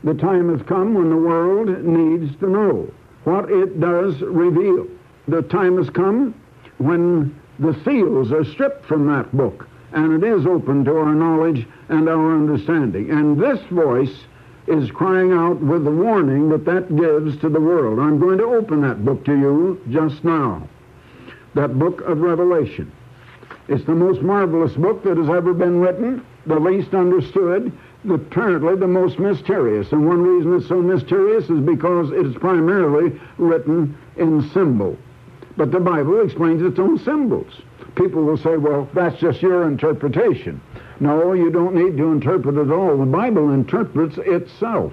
The time has come when the world needs to know what it does reveal. The time has come when the seals are stripped from that book, and it is open to our knowledge and our understanding. And this voice is crying out with the warning that gives to the world. I'm going to open that book to you just now. That book of Revelation. It's the most marvelous book that has ever been written, the least understood, apparently the most mysterious. And one reason it's so mysterious is because it is primarily written in symbol. But the Bible explains its own symbols. People will say, well, that's just your interpretation. No, you don't need to interpret it all. The Bible interprets itself.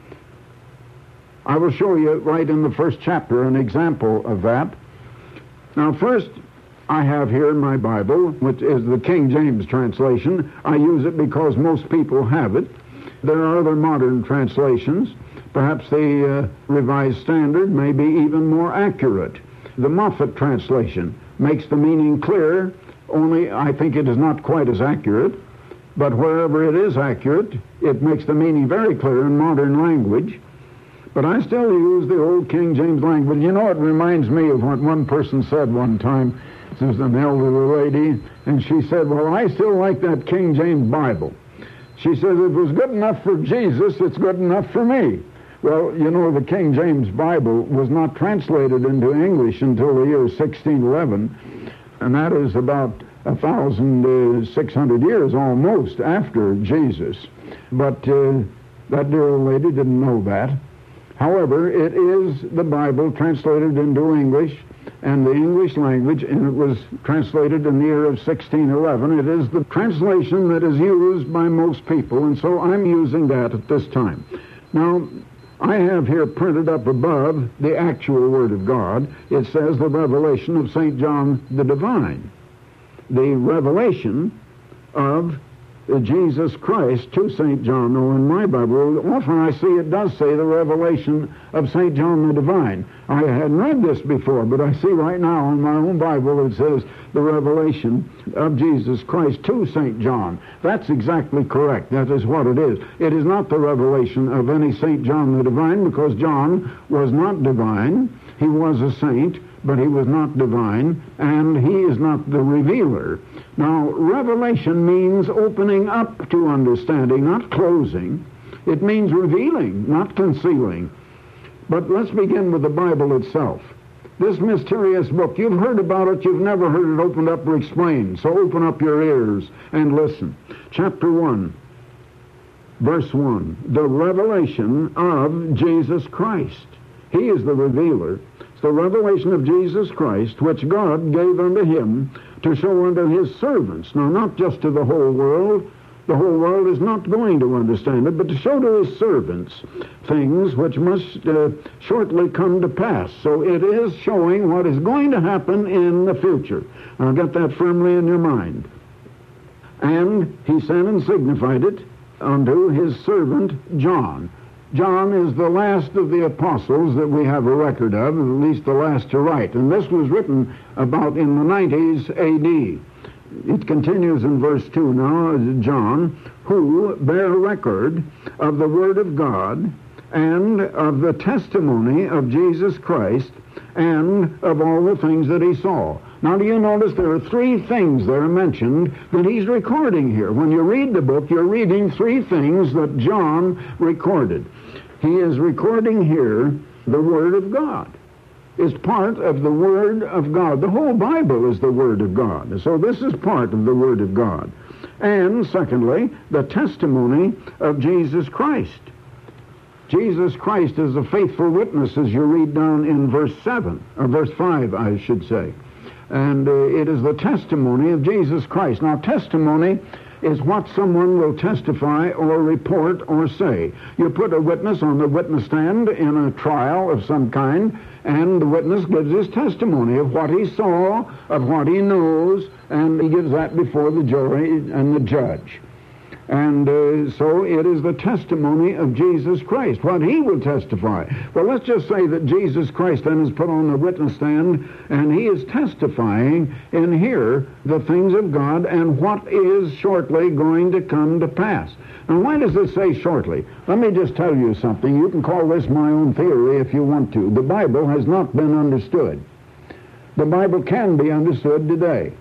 I will show you right in the first chapter an example of that. Now, first, I have here in my Bible, which is the King James translation. I use it because most people have it. There are other modern translations. Perhaps the Revised Standard may be even more accurate. The Moffat translation makes the meaning clear, only I think it is not quite as accurate. But wherever it is accurate, it makes the meaning very clear in modern language. But I still use the old King James language. You know, it reminds me of what one person said one time. This was an elderly lady, and she said, well, I still like that King James Bible. She says, if it was good enough for Jesus, it's good enough for me. Well, you know, the King James Bible was not translated into English until the year 1611, and that is about 1,600 years almost after Jesus. But that dear old lady didn't know that. However, it is the Bible translated into English, and the English language, and it was translated in the year of 1611. It is the translation that is used by most people, and so I'm using that at this time. Now, I have here printed up above the actual Word of God. It says the revelation of St. John the Divine. The revelation of Jesus Christ to St. John. Now, in my Bible, often I see it does say the revelation of St. John the Divine. I hadn't read this before, but I see right now in my own Bible it says the revelation of Jesus Christ to St. John. That's exactly correct. That is what it is. It is not the revelation of any St. John the Divine, because John was not divine. He was a saint, but he was not divine, and he is not the revealer. Now, revelation means opening up to understanding, not closing. It means revealing, not concealing. But let's begin with the Bible itself. This mysterious book, you've heard about it, you've never heard it opened up or explained, so open up your ears and listen. Chapter 1, verse 1, the revelation of Jesus Christ. He is the revealer. It's the revelation of Jesus Christ, which God gave unto him to show unto his servants. Now, not just to the whole world. The whole world is not going to understand it, but to show to his servants things which must shortly come to pass. So it is showing what is going to happen in the future. Now, get that firmly in your mind. And he sent and signified it unto his servant John. John is the last of the apostles that we have a record of, at least the last to write. And this was written about in the 90s A.D. It continues in verse 2 now, John, who bear record of the Word of God and of the testimony of Jesus Christ and of all the things that he saw. Now, do you notice there are three things that are mentioned that he's recording here? When you read the book, you're reading three things that John recorded. He is recording here the Word of God. It's part of the Word of God. The whole Bible is the Word of God. So this is part of the Word of God. And secondly, the testimony of Jesus Christ. Jesus Christ is a faithful witness, as you read down in verse 7, or verse 5, I should say. And it is the testimony of Jesus Christ. Now, testimony is what someone will testify or report or say. You put a witness on the witness stand in a trial of some kind, and the witness gives his testimony of what he saw, of what he knows, and he gives that before the jury and the judge. And so it is the testimony of Jesus Christ, what he will testify. Well, let's just say that Jesus Christ then is put on the witness stand, and he is testifying in here the things of God and what is shortly going to come to pass. Now, why does it say shortly? Let me just tell you something. You can call this my own theory if you want to. The Bible has not been understood. The Bible can be understood today.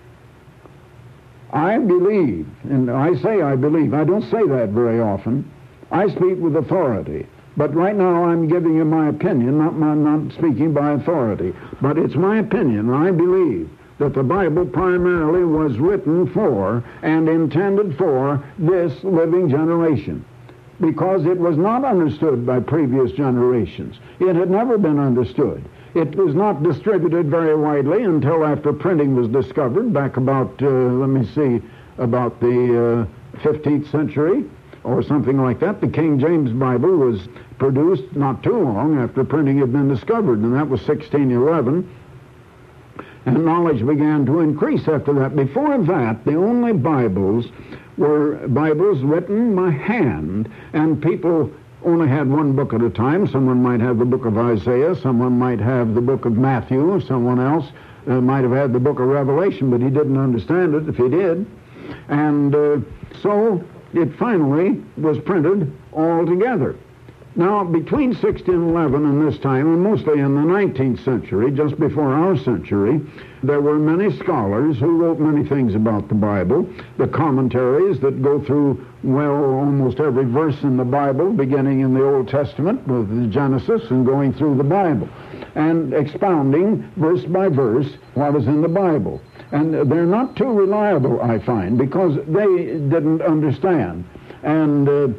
I believe, and I say I believe, I don't say that very often. I speak with authority. But right now I'm giving you my opinion, not speaking by authority. But it's my opinion. I believe that the Bible primarily was written for and intended for this living generation, because it was not understood by previous generations. It had never been understood. It was not distributed very widely until after printing was discovered, back about, about the 15th century or something like that. The King James Bible was produced not too long after printing had been discovered, and that was 1611. And knowledge began to increase after that. Before that, the only Bibles were Bibles written by hand, and people only had one book at a time. Someone might have the book of Isaiah, someone might have the book of Matthew, someone else might have had the book of Revelation, but he didn't understand it if he did. And so it finally was printed all together. Now, between 1611 and this time, and mostly in the 19th century, just before our century, there were many scholars who wrote many things about the Bible. The commentaries that go through, well, almost every verse in the Bible, beginning in the Old Testament with Genesis and going through the Bible, and expounding verse by verse what is in the Bible. And they're not too reliable, I find, because they didn't understand. And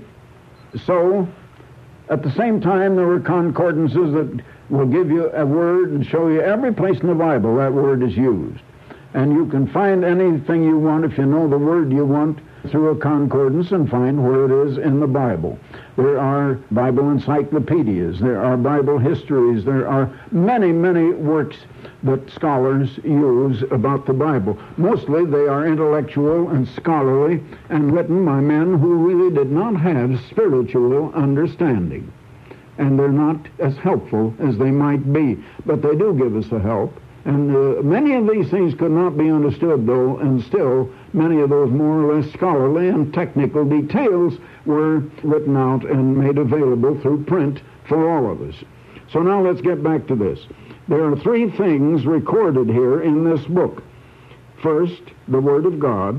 so at the same time, there were concordances that will give you a word and show you every place in the Bible that word is used. And you can find anything you want if you know the word you want through a concordance and find where it is in the Bible. There are Bible encyclopedias, there are Bible histories, there are many, many works that scholars use about the Bible. Mostly they are intellectual and scholarly and written by men who really did not have spiritual understanding. And they're not as helpful as they might be, but they do give us a help. And many of these things could not be understood, though, and still many of those more or less scholarly and technical details were written out and made available through print for all of us. So now let's get back to this. There are three things recorded here in this book. First, the Word of God,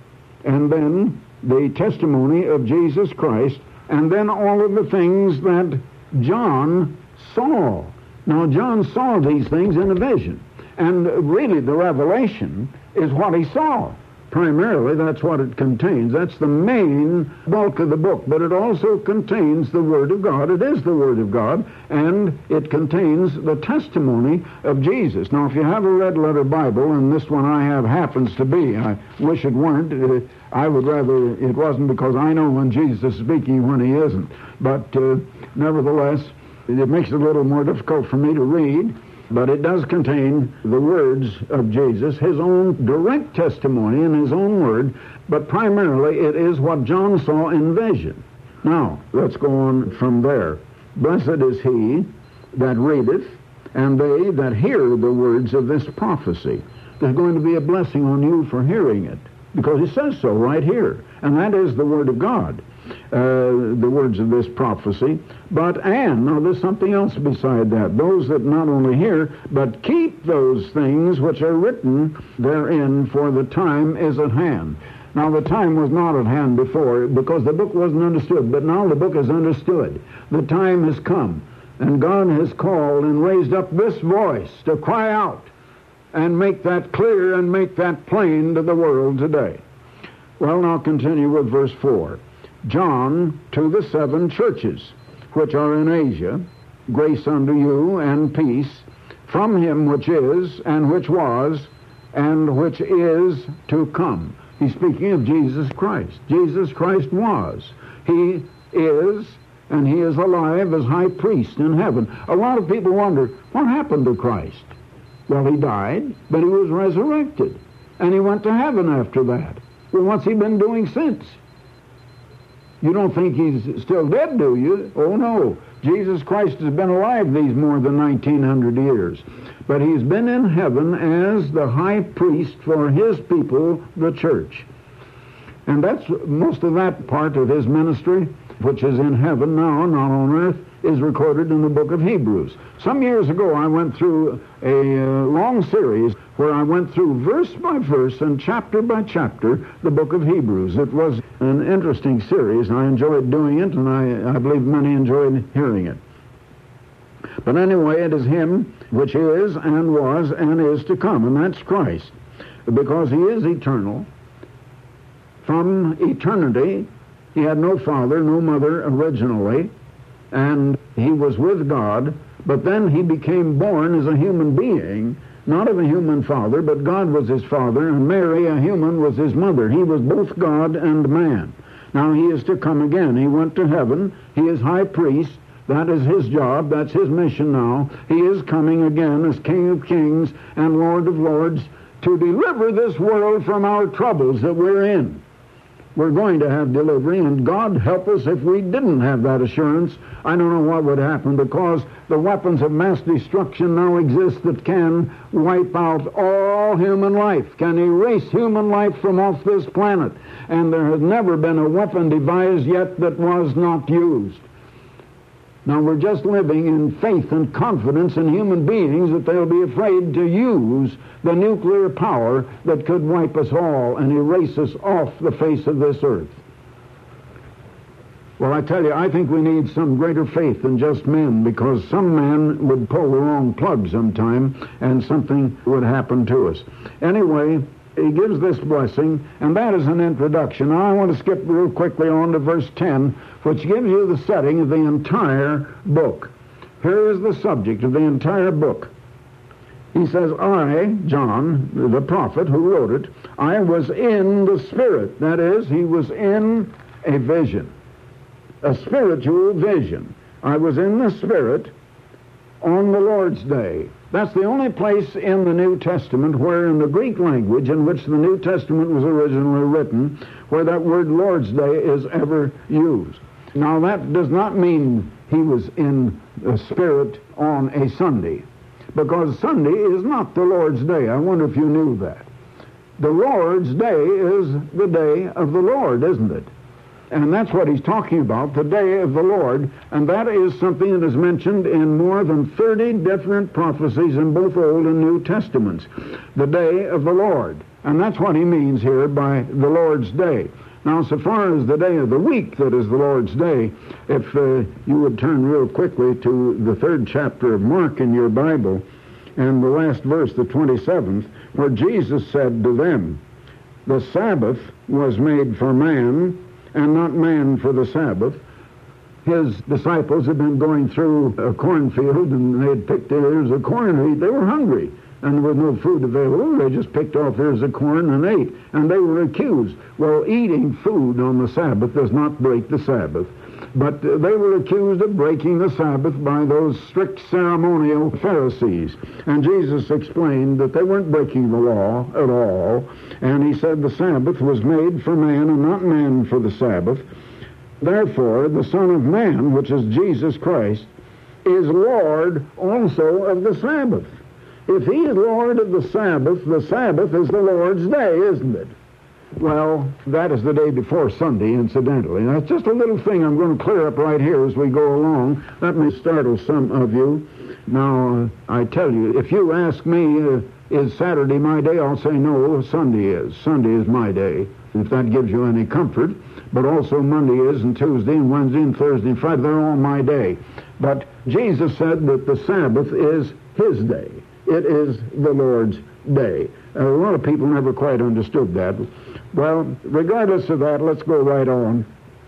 and then the testimony of Jesus Christ, and then all of the things that John saw. Now, John saw these things in a vision. And really, the revelation is what he saw. Primarily, that's what it contains. That's the main bulk of the book. But it also contains the Word of God. It is the Word of God. And it contains the testimony of Jesus. Now, if you have a red-letter Bible, and this one I have happens to be, I wish it weren't. I would rather it wasn't, because I know when Jesus is speaking, when he isn't. But nevertheless, it makes it a little more difficult for me to read. But it does contain the words of Jesus, his own direct testimony in his own word, but primarily it is what John saw in vision. Now, let's go on from there. Blessed is he that readeth, and they that hear the words of this prophecy. There's going to be a blessing on you for hearing it, because he says so right here. And that is the Word of God, the words of this prophecy. Now there's something else beside that. Those that not only hear, but keep those things which are written therein, for the time is at hand. Now the time was not at hand before, because the book wasn't understood, but now the book is understood. The time has come, and God has called and raised up this voice to cry out and make that clear and make that plain to the world today. Well, now continue with verse 4. John to the 7 churches which are in Asia, grace unto you and peace from him which is, and which was, and which is to come. He's speaking of Jesus Christ. Jesus Christ was. He is, and he is alive as high priest in heaven. A lot of people wonder, what happened to Christ? Well, he died, but he was resurrected, and he went to heaven after that. Well, what's he been doing since? You don't think he's still dead, do you? Oh, no. Jesus Christ has been alive these more than 1900 years. But he's been in heaven as the high priest for his people, the church. And that's most of that part of his ministry, which is in heaven now, not on earth, is recorded in the book of Hebrews. Some years ago, I went through a long series where I went through verse by verse and chapter by chapter the book of Hebrews. It was an interesting series. I enjoyed doing it, and I believe many enjoyed hearing it. But anyway, it is him which is and was and is to come, and that's Christ, because he is eternal. From eternity, he had no father, no mother originally, and he was with God, but then he became born as a human being, not of a human father, but God was his father, and Mary, a human, was his mother. He was both God and man. Now he is to come again. He went to heaven. He is high priest. That is his job. That's his mission now. He is coming again as King of Kings and Lord of Lords to deliver this world from our troubles that we're in. We're going to have delivery, and God help us if we didn't have that assurance. I don't know what would happen, because the weapons of mass destruction now exist that can wipe out all human life, can erase human life from off this planet. And there has never been a weapon devised yet that was not used. Now we're just living in faith and confidence in human beings that they'll be afraid to use the nuclear power that could wipe us all and erase us off the face of this earth. Well, I tell you, I think we need some greater faith than just men, because some man would pull the wrong plug sometime and something would happen to us. Anyway, he gives this blessing, and that is an introduction. Now I want to skip real quickly on to verse 10, which gives you the setting of the entire book. Here is the subject of the entire book. He says, I, John, the prophet who wrote it, I was in the Spirit. That is, he was in a vision, a spiritual vision. I was in the Spirit on the Lord's Day. That's the only place in the New Testament where, in the Greek language in which the New Testament was originally written, where that word Lord's Day is ever used. Now, that does not mean he was in the Spirit on a Sunday, because Sunday is not the Lord's Day. I wonder if you knew that. The Lord's Day is the day of the Lord, isn't it? And that's what he's talking about, the day of the Lord. And that is something that is mentioned in more than 30 different prophecies in both Old and New Testaments. The day of the Lord. And that's what he means here by the Lord's Day. Now, so far as the day of the week that is the Lord's Day, if you would turn real quickly to the 3rd chapter of Mark in your Bible, and the last verse, the 27th, where Jesus said to them, the Sabbath was made for man, and not man for the Sabbath. His disciples had been going through a cornfield, and they had picked ears of corn to eat. They were hungry, and there was no food available. They just picked off ears of corn and ate, and they were accused. Well, eating food on the Sabbath does not break the Sabbath, but they were accused of breaking the Sabbath by those strict ceremonial Pharisees. And Jesus explained that they weren't breaking the law at all, and he said the Sabbath was made for man and not man for the Sabbath. Therefore, the Son of Man, which is Jesus Christ, is Lord also of the Sabbath. If he is Lord of the Sabbath is the Lord's Day, isn't it? Well, that is the day before Sunday, incidentally. That's just a little thing I'm going to clear up right here as we go along. That may startle some of you. Now, I tell you, if you ask me, is Saturday my day? I'll say no, Sunday is. Sunday is my day, if that gives you any comfort. But also Monday is, and Tuesday, and Wednesday, and Thursday, and Friday, they're all my day. But Jesus said that the Sabbath is his day. It is the Lord's day. A lot of people never quite understood that. Well, regardless of that, let's go right on.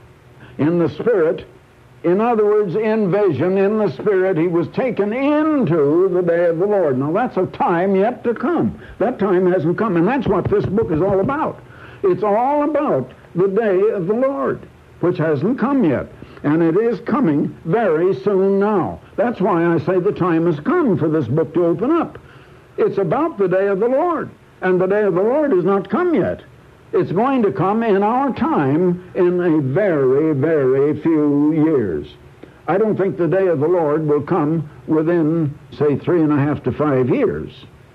In the Spirit, in other words, in vision, in the Spirit, he was taken into the day of the Lord. Now, that's a time yet to come. That time hasn't come, and that's what this book is all about. It's all about the day of the Lord, which hasn't come yet. And it is coming very soon now. That's why I say the time has come for this book to open up. It's about the day of the Lord, and the day of the Lord has not come yet. It's going to come in our time in a very, very few years. I don't think the day of the Lord will come within, say, 3.5 to 5 years.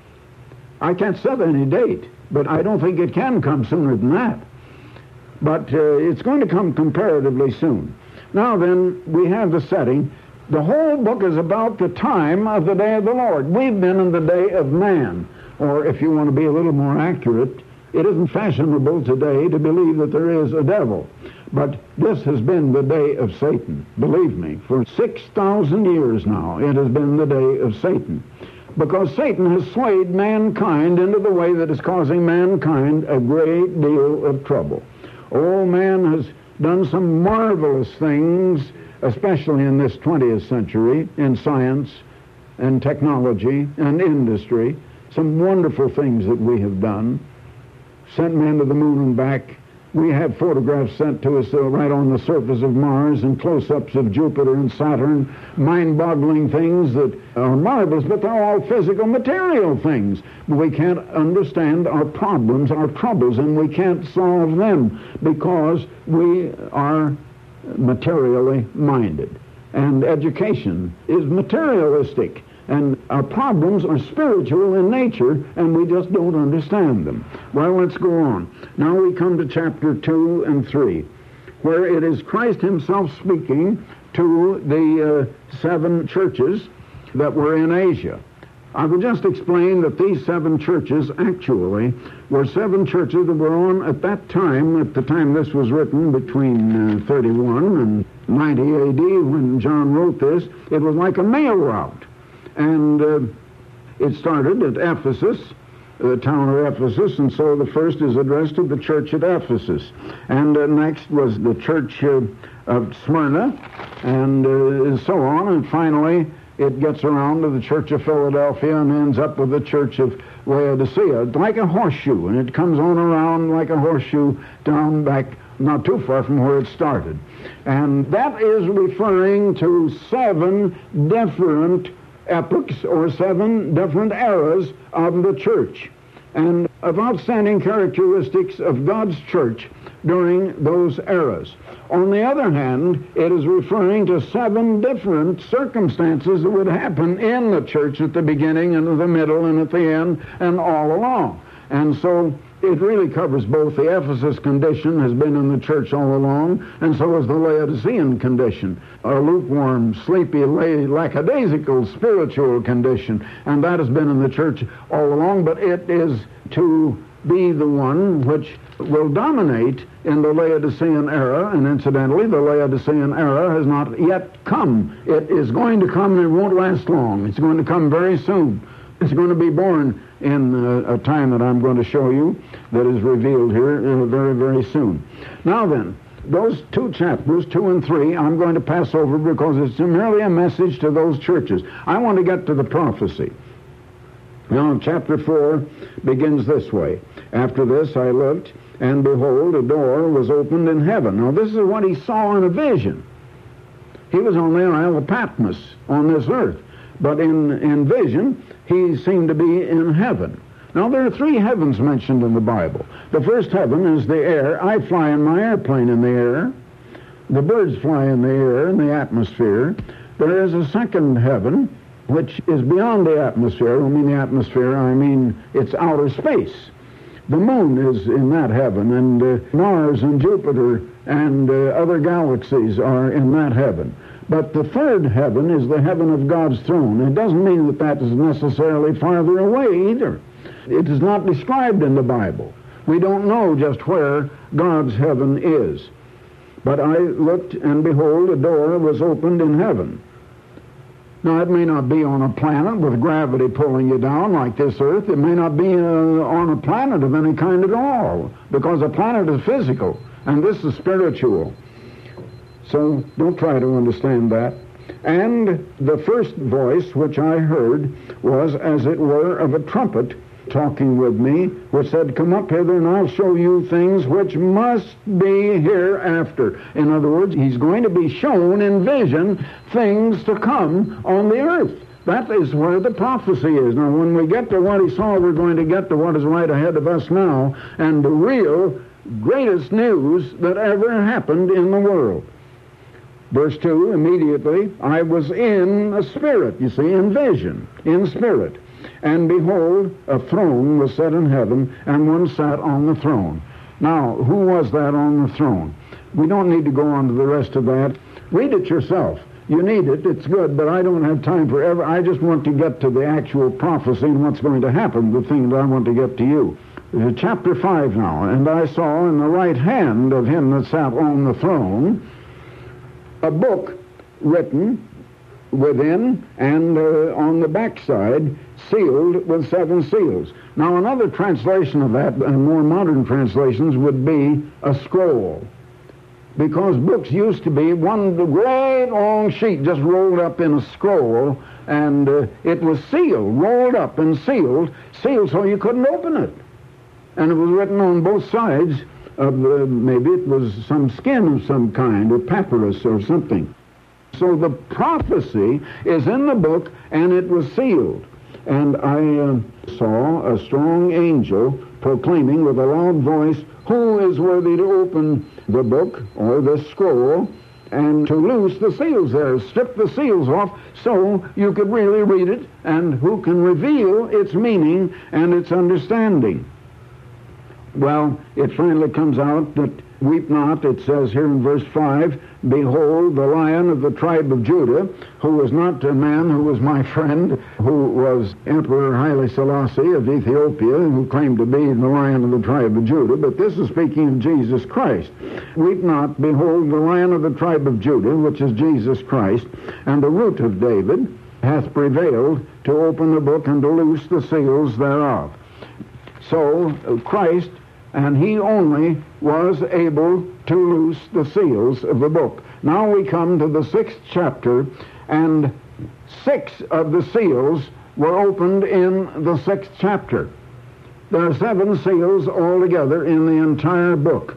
I can't set any date, but I don't think it can come sooner than that. But it's going to come comparatively soon. Now then, we have the setting. The whole book is about the time of the day of the Lord. We've been in the day of man, or if you want to be a little more accurate, it isn't fashionable today to believe that there is a devil. But this has been the day of Satan. Believe me, for 6,000 years now, it has been the day of Satan. Because Satan has swayed mankind into the way that is causing mankind a great deal of trouble. Oh, man has done some marvelous things, especially in this 20th century, in science and technology and industry. Some wonderful things that we have done. Sent men to the moon and back. We have photographs sent to us right on the surface of Mars and close-ups of Jupiter and Saturn, mind-boggling things that are marvelous, but they're all physical, material things. We can't understand our problems, our troubles, and we can't solve them because we are materially minded. And education is materialistic. And our problems are spiritual in nature, and we just don't understand them. Well, let's go on. Now we come to chapter 2 and 3, where it is Christ himself speaking to the 7 churches that were in Asia. I will just explain that these 7 churches actually were 7 churches that were on at that time, at the time this was written, between 31 and 90 A.D., when John wrote this. It was like a mail route. And it started at Ephesus, the town of Ephesus, and so the first is addressed to the church at Ephesus. And next was the church of Smyrna, and so on. And finally, it gets around to the church of Philadelphia and ends up with the church of Laodicea, like a horseshoe. And it comes on around like a horseshoe down back not too far from where it started. And that is referring to 7 different epochs or 7 different eras of the church and of outstanding characteristics of God's church during those eras. On the other hand, it is referring to 7 different circumstances that would happen in the church at the beginning and at the middle and at the end and all along. And so it really covers both. The Ephesus condition has been in the church all along, and so is the Laodicean condition, a lukewarm, sleepy, lackadaisical spiritual condition, and that has been in the church all along, but it is to be the one which will dominate in the Laodicean era, and incidentally, the Laodicean era has not yet come. It is going to come, and it won't last long. It's going to come very soon. It's going to be born in a time that I'm going to show you that is revealed here very, very soon. Now then, those 2 chapters, 2 and 3, I'm going to pass over because it's merely a message to those churches. I want to get to the prophecy. Now, chapter 4 begins this way. After this I looked, and behold, a door was opened in heaven. Now, this is what he saw in a vision. He was only on Isle of Patmos on this earth. But in vision, he seemed to be in heaven. Now, there are 3 heavens mentioned in the Bible. The first heaven is the air. I fly in my airplane in the air. The birds fly in the air, in the atmosphere. There is a second heaven, which is beyond the atmosphere. I don't mean the atmosphere, I mean it's outer space. The moon is in that heaven, and Mars and Jupiter and other galaxies are in that heaven. But the third heaven is the heaven of God's throne. It doesn't mean that that is necessarily farther away either. It is not described in the Bible. We don't know just where God's heaven is. But I looked, and behold, a door was opened in heaven. Now, it may not be on a planet with gravity pulling you down like this earth. It may not be on a planet of any kind at all, because a planet is physical, and this is spiritual. So don't try to understand that. And the first voice which I heard was as it were of a trumpet talking with me, which said, "Come up hither, and I'll show you things which must be hereafter." In other words, he's going to be shown in vision things to come on the earth. That is where the prophecy is. Now, when we get to what he saw, we're going to get to what is right ahead of us now, and the real greatest news that ever happened in the world. Verse 2, immediately I was in a spirit, you see, in vision, in spirit. And behold, a throne was set in heaven, and one sat on the throne. Now, who was that on the throne? We don't need to go on to the rest of that. Read it yourself. You need it. It's good, but I don't have time for I just want to get to the actual prophecy and what's going to happen, the thing that I want to get to you. Chapter 5 now. And I saw in the right hand of him that sat on the throne a book written within and on the backside, sealed with 7 seals. Now, another translation of that, and more modern translations, would be a scroll. Because books used to be one great long sheet just rolled up in a scroll, and it was sealed, rolled up and sealed so you couldn't open it. And it was written on both sides of maybe it was some skin of some kind, or papyrus or something. So the prophecy is in the book, and it was sealed. And I saw a strong angel proclaiming with a loud voice, "Who is worthy to open the book, or the scroll, and to loose the seals there, strip the seals off, so you could really read it, and who can reveal its meaning and its understanding?" Well, it finally comes out that weep not, it says here in verse 5, "Behold, the Lion of the tribe of Judah," who was not a man who was my friend, who was Emperor Haile Selassie of Ethiopia, who claimed to be the Lion of the tribe of Judah, but this is speaking of Jesus Christ. "Weep not, behold, the Lion of the tribe of Judah," which is Jesus Christ, "and the Root of David hath prevailed to open the book and to loose the seals thereof." So Christ, and he only, was able to loose the seals of the book. Now we come to the 6th chapter, and 6 of the seals were opened in the 6th chapter. There are 7 seals altogether in the entire book.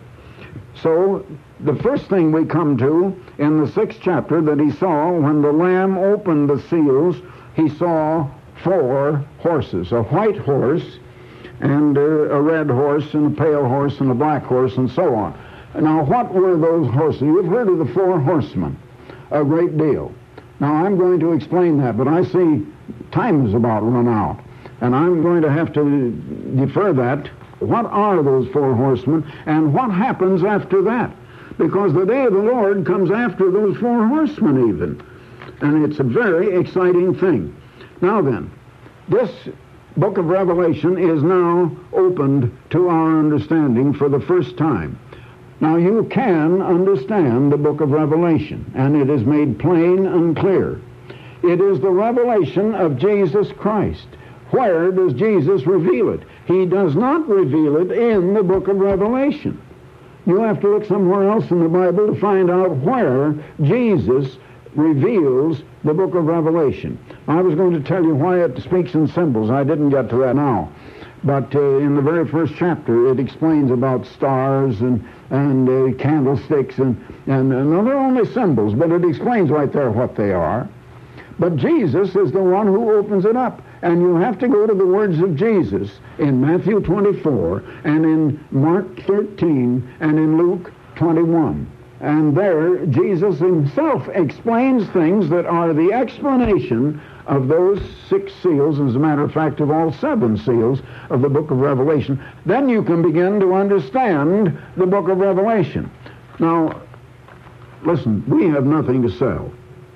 So the first thing we come to in the 6th chapter that he saw when the Lamb opened the seals, he saw 4 horses, a white horse, and a red horse, and a pale horse, and a black horse, and so on. Now, what were those horses? You've heard of the 4 horsemen a great deal. Now, I'm going to explain that, but I see time is about run out, and I'm going to have to defer that. What are those 4 horsemen, and what happens after that? Because the day of the Lord comes after those 4 horsemen even, and it's a very exciting thing. Now then, this book of Revelation is now opened to our understanding for the first time. Now you can understand the book of Revelation, and it is made plain and clear. It is the revelation of Jesus Christ. Where does Jesus reveal it? He does not reveal it in the book of Revelation. You have to look somewhere else in the Bible to find out where Jesus reveals the book of Revelation. I was going to tell you why it speaks in symbols. I didn't get to that now. But in the very first chapter, it explains about stars and candlesticks, and they're only symbols, but it explains right there what they are. But Jesus is the one who opens it up. And you have to go to the words of Jesus in Matthew 24, and in Mark 13, and in Luke 21. And there, Jesus himself explains things that are the explanation of those 6 seals, as a matter of fact, of all 7 seals of the book of Revelation. Then you can begin to understand the book of Revelation. Now, listen, we have nothing to sell.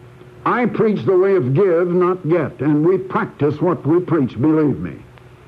I preach the way of give, not get, and we practice what we preach, believe me.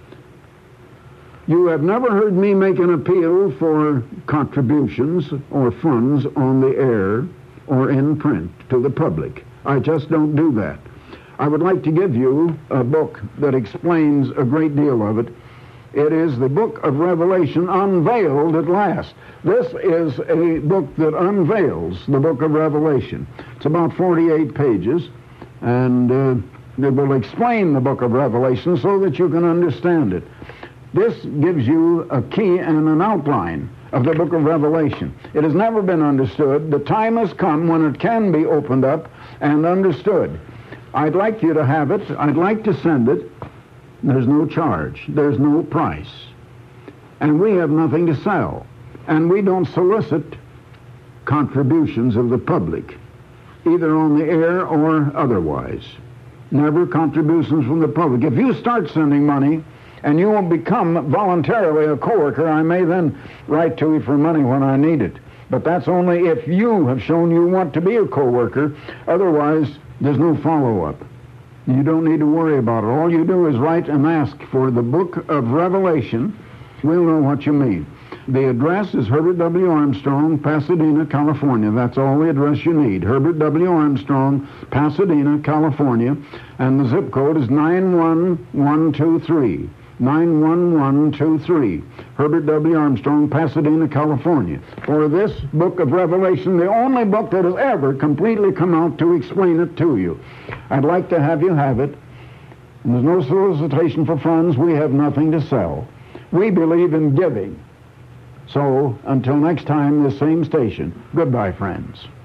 You have never heard me make an appeal for contributions or funds on the air or in print to the public. I just don't do that. I would like to give you a book that explains a great deal of it. It is the book of Revelation unveiled at last. This is a book that unveils the book of Revelation. It's about 48 pages, and it will explain the book of Revelation so that you can understand it. This gives you a key and an outline of the book of Revelation. It has never been understood. The time has come when it can be opened up and understood. I'd like you to have it. I'd like to send it. There's no charge. There's no price. And we have nothing to sell. And we don't solicit contributions of the public, either on the air or otherwise. Never contributions from the public. If you start sending money and you will become voluntarily a coworker, I may then write to you for money when I need it. But that's only if you have shown you want to be a coworker. Otherwise, there's no follow-up. You don't need to worry about it. All you do is write and ask for the Book of Revelation. We'll know what you mean. The address is Herbert W. Armstrong, Pasadena, California. That's all the address you need. Herbert W. Armstrong, Pasadena, California. And the zip code is 91123. 91123. Herbert W. Armstrong, Pasadena, California. For this Book of Revelation, the only book that has ever completely come out to explain it to you. I'd like to have you have it. And there's no solicitation for funds. We have nothing to sell. We believe in giving. So, until next time, this same station. Goodbye, friends.